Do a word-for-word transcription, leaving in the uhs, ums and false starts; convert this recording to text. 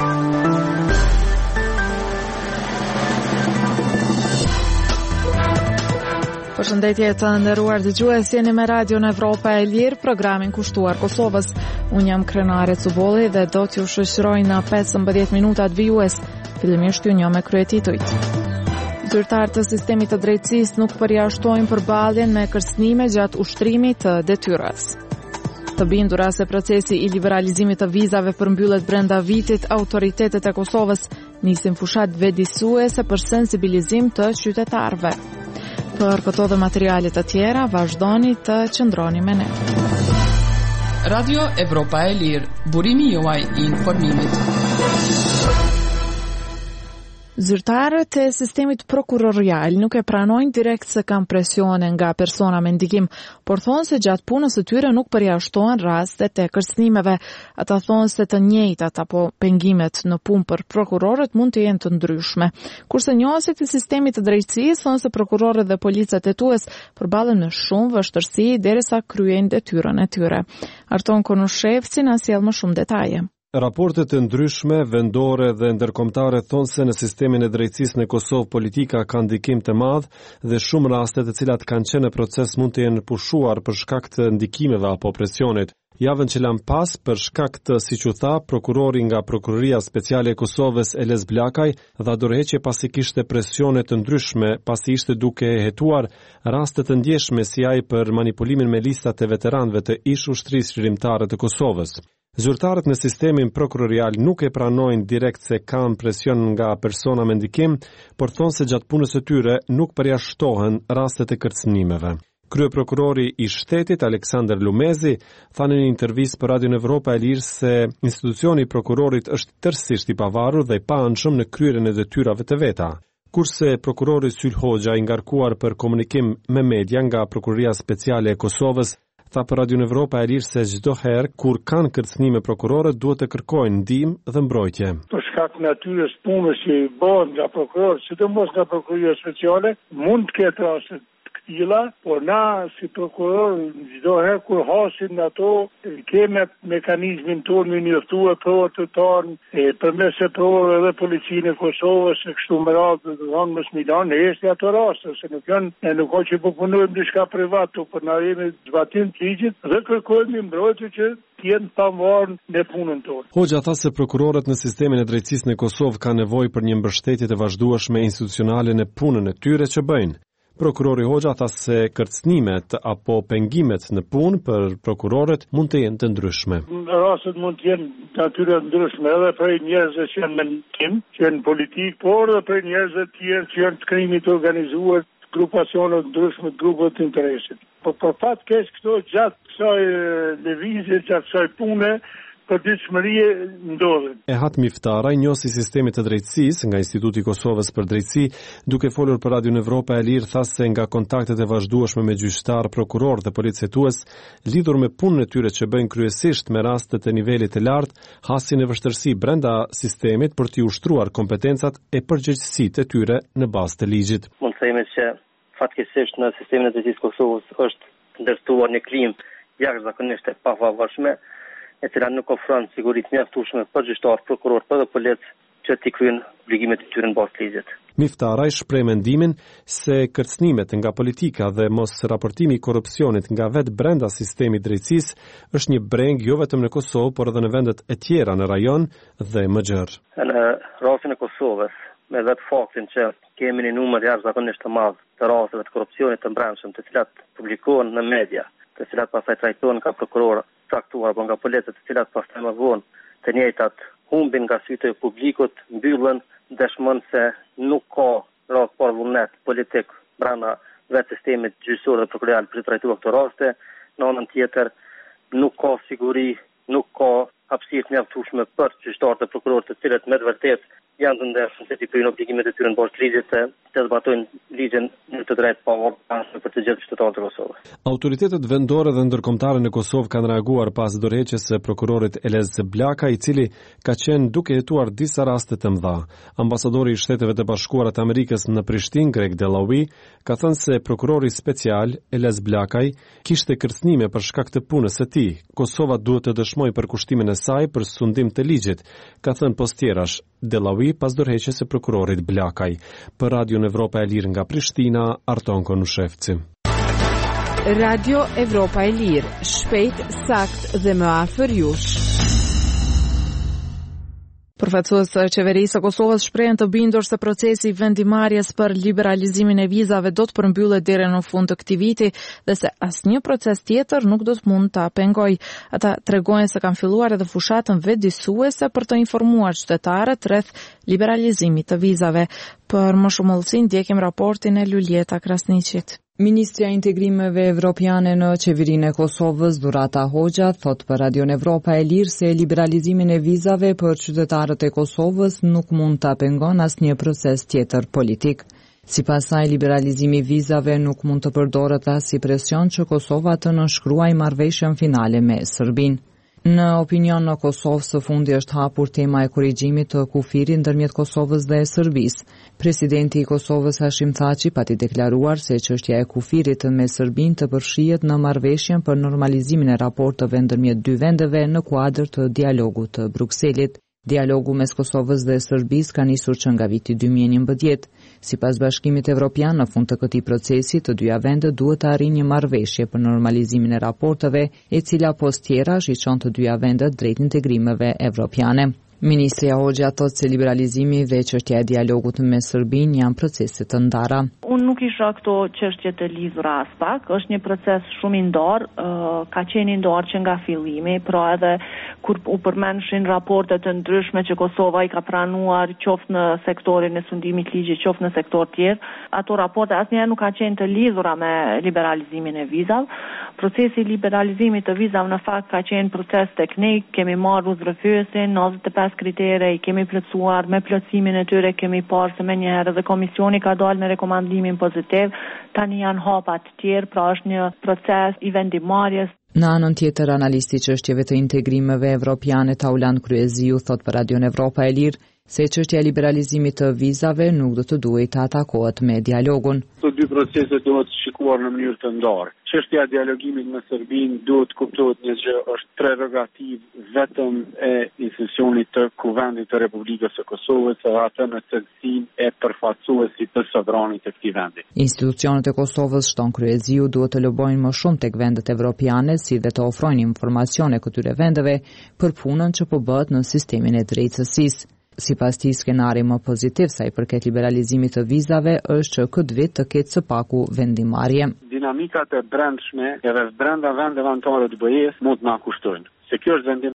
Përshëndetje të nderuar dëgjues, jeni me Radion Evropa e Lirë, programin kushtuar Kosovës. Unë jam Krenare Cubolli dhe do t'ju shoqëroj në pesëmbëdhjetë minutat vijues. Fillimisht ju njoh me kryetitujt. Zyrtarët të sistemit të drejtësisë nuk përjashtojnë përballjen me kërcënime gjatë ushtrimit të detyrës. Të bindura se procesi i liberalizimit të vizave përmbyllet brenda vitit, autoritetet e Kosovës nisin fushat vetëdijsuese për sensibilizim të qytetarëve. Për këto dhe materialet të tjera, vazhdoni të qëndroni me ne. Radio Evropa e Lirë, burimi juaj i informimit. Zyrtarët e sistemit prokurorial nuk e pranojnë direkt se kanë presione nga persona me ndikim, por thonë se gjatë punës së tyre nuk përjashtohen rastet e kërcënimeve. Ata thonë se të njëjtat apo pengimet në punë për prokurorët mund të jenë të ndryshme. Kurse njohësit e sistemit të drejtësisë thonë se prokurorët dhe policët hetues përballen me shumë vështirësi derisa kryejnë detyrën e tyre. Arton Konushevci na sjell më shumë detaje. Raportet e ndryshme, vendore dhe ndërkombëtare thonë se në sistemin e drejtësisë në Kosovë politika ka ndikim të madh dhe shumë raste të cilat kanë qenë në proces mund të jenë pushuar për shkak të ndikimeve apo presionit. Javën që lan pas, për shkak të, siç u tha, prokurori nga Prokuroria Speciale e Kosovës Eles Blakaj dha dorëheqje pasi kishte presione të ndryshme, pasi ishte duke hetuar raste të ndjeshme si ai për manipulimin me listat e veteranëve të ish ushtrisë qeverimtare të Kosovës. Zyrtarët në sistemin prokurorial nuk e pranojnë direkt se kanë presion nga persona me ndikim, por thonë se gjatë punës së tyre nuk përjashtohen rastet e kërcënimeve. Kryeprokurori i shtetit Aleksandar Lumezi tha në një intervistë për Radion Evropa e Lirë se institucioni i prokurorit është tërësisht i pavarur dhe i paanshëm në kryerjen e detyrave të veta. Kurse prokurori Syl Hoxha i ngarkuar për komunikim me media nga Prokuroria Speciale e Kosovës tha për Radion Evropa e Lirë se çdo herë kur kanë kërcënime prokurorët duhet të kërkojnë ndihmë dhe mbrojtje. Për shkak të natyrës punës që bëhen nga prokurorët, sidomos nga Prokuroria Speciale, mund të ketë raste të këtilla, por na si prokuror çdo herë kur hasim ato, kemi mekanizmin tonë një njoftuar provë të tonë përmes së provave dhe policinë e Kosovës e kështu me radhë, do të thonë mos mi lanë heshtje ato raste, se nuk janë, ne nuk ka që po punojmë diçka private, por na jemi zbatim të ligjit dhe kërkojmë mbrojtje që të jenë pavarur në punën tonë. Hoxha tha se prokurorët në sistemin e drejtësisë në Kosovë kanë nevojë për një mbështetje të vazhdueshme institucionale në punën e tyre që bëjnë. Prokurori Hoxha tha se kërcënimet apo pengimet në punë për prokurorët mund të jenë të ndryshme. Rastet mund të jenë natyre ndryshme edhe për njerëzve që janë me ndikim, që janë politik, por edhe për njerëzve të tjerë që janë të krimit të organizuar, grupacione të ndryshme, grupe të interesit. Po për fat keq këto gjatë kësaj lëvizje, gjatë kësaj pune, përditshmërie ndodhen. Ehat Miftara, njohësi i sistemit të drejtësisë nga Instituti i Kosovës për Drejtësi, duke folur për Radion Evropa e Lirë, tha se nga kontaktet e vazhdueshme me gjyqtar, prokuror dhe policëtues, lidhur me punën e tyre që bëjnë kryesisht me raste të nivelit të lartë, hasin e vështirësi brenda sistemit për t'i ushtruar kompetencat e përgjegjësitë e tyre në bazë të ligjit. Mund të themi që fatkeqësisht në sistemin e drejtësisë Kosovës është ndërtuar një klimë jashtëzakonisht e pavarshme, e cila nuk ofron siguri të mjaftueshme për gjyqtar, prokuror dhe policë që t'i kryejnë obligimet e tyre në bazë të ligjit. Miftara shpreh mendimin se kërcënimet nga politika dhe mos raportimi i korrupsionit nga vetë brenda sistemit drejtësisë është një breng jo vetëm në Kosovë, por edhe në vendet e tjera në rajon dhe më gjerë. Në rastin e Kosovës, me vetë faktin që kemi një numër jashtëzakonisht të madh të rasteve të korrupsionit të brendshëm, të cilat publikohen në media, të cilat pastaj trajtohen nga prokurorë traktuar apo nga policët, të cilat pastaj më vonë të njëjtat humbin nga sytë e publikut, mbyllen, dëshmon se nuk ka rast për vullnet politik brenda vetë sistemit gjyqësor dhe prokurorial për të trajtuar këto raste. Në anën tjetër nuk ka siguri, nuk ka hapësirë të mjaftueshme për gjyqtarët dhe prokurorët, të cilët me të vërtetë janë të ndershëm se t'i kryejnë obligimet e tyre në bazë të ligjit, të zbatojnë ligjin në të drejtë pa orë për të gjithë qytetarët e Kosovës. Autoritetet vendore dhe ndërkombëtare në Kosovë kanë reaguar pas dorëheqjes së prokurorit Elez Blaka, i cili ka qenë duke hetuar disa raste të mëdha. Ambasadori i Shteteve të Bashkuara të Amerikës në Prishtinë, Greg Delawi, ka thënë se prokurori special Elez Blakaj kishte kërcënime për shkak të punës së tij. Kosova duhet të dëshmojë për kushtimin e saj për sundim të ligjit, ka thënë postjerash Delawi pas dorëheqjes së prokurorit Blakaj. Për Radio Evropa e Lirë nga Prishtina, Arton Konushevci. Radio Evropa e Lirë, shpejt, sakt dhe më afër jush. Përfaqësues të qeverisë së Kosovës shprehen të bindur se procesi i vendimarrjes për liberalizimin e vizave do të përmbyllet deri në fund të këtij viti dhe se asnjë proces tjetër nuk do të mund ta pengojë. Ata tregojnë se kanë filluar edhe fushatën vetëdijsuese për të informuar qytetarët rreth liberalizimit të vizave. Për më shumë hollësi ndjekim raportin e Lulieta Krasniqit. Ministrja e Integrimeve Evropiane në qeverinë e Kosovës, Durata Hoxha, thot për Radio Evropa e Lirë se liberalizimin e vizave për qytetarët e Kosovës nuk mund ta pengon asnjë proces tjetër politik. Sipas saj, liberalizimi i vizave nuk mund të përdoret as si presion që Kosova të nënshkruajë marrëveshjen finale me Serbinë. Në opinion në Kosovë së fundi është hapur tema e korrigjimit të kufirit ndërmjet Kosovës dhe Serbisë. Presidenti i Kosovës Hashim Thaçi pati deklaruar se çështja e kufirit me Serbinë të përfshihet në marrëveshjen për normalizimin e raporteve ndërmjet dy vendeve në kuadër të dialogut të Brukselit. Dialogu mes Kosovës dhe Serbisë ka nisur që nga viti dy mijë e njëmbëdhjetë. Sipas Bashkimit Evropian, në fund të këtij procesi, të dyja vendet duhet të arrijnë një marrëveshje për normalizimin e raporteve, e cila postjerash i çon të dyja vendet drejt integrimeve evropiane. Ministrja Hoxha thotë se liberalizimi dhe çështja e dialogut me Serbinë janë procese të ndara. Unë nuk isha këto çështje të lidhura as pak, është një proces shumë i ndarë, uh, ka qenë i ndarë që nga fillimi, pra edhe kur u përmendeshin raporte të ndryshme që Kosova i ka pranuar qoftë në sektorin e sundimit ligjit, qoftë në sektor tjerë, ato raporte asnjëherë nuk ka qenë të lidhura me liberalizimin e vizave. Procesi i liberalizimit të vizave në fakt ka qenë proces teknik, kemi marrë udhërrefyesin, njëzet e pesë kritere i kemi plotësuar, me plotësimin e tyre kemi parë se menjëherë dhe komisioni ka dalë me rekomandimin pozitiv, tani janë hapa të tjerë, pra është një proces i vendimarrjes. Në anën tjetër, analisti i çështjeve të integrimeve evropiane Tauland Kryeziu thot për Radio Evropa e Lirë se çështja e liberalizimit të vizave nuk do të duhej të atakohet me dialogun. Këto dy procese duhet shikuar në mënyrë të ndarë. Çështja e dialogimit me Serbinë duhet kuptohet një gjë, është prerogativë vetëm e institucionit të Kuvendit të Republikës së Kosovës, e atë në cilësinë e përfaqësuesit të sovranit të këtij vendi. Institucionet e Kosovës, shton Kryeziu, duhet të lobojnë më shumë tek vendet evropiane, si dhe të ofrojnë informacione këtyre vendeve për punën që po bëhet në sistemin e drejtësisë. Sipas tij, skenari më pozitiv sa i përket liberalizimit të vizave është që këtë vit të ketë së paku vendimarrje. Dinamikat e brendshme edhe brenda vendeve anëtare të B E-s mund të na kushtojnë. Se kjo është vendim